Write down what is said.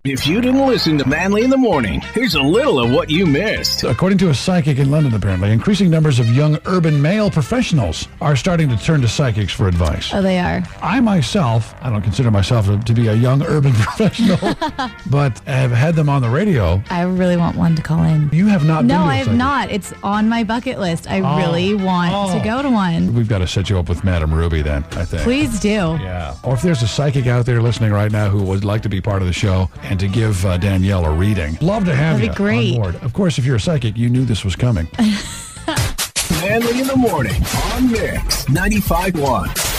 If you didn't listen to Manly in the Morning, here's a little of what you missed. According to a psychic in London, apparently, increasing numbers of young urban male professionals are starting to turn to psychics for advice. Oh, they are. I myself, I don't consider myself to be a young urban professional, but have had them on the radio. I really want one to call in. You have not been to a No, I have psychic. not. It's on my bucket list. I really want to go to one. We've got to set you up with Madame Ruby then, I think. Please do. Yeah. Or if there's a psychic out there listening right now who would like to be part of the show and to give Danielle a reading, love to have That'd you be great. on board. Of course, if you're a psychic, you knew this was coming. Manly in the Morning on Mix 95.1.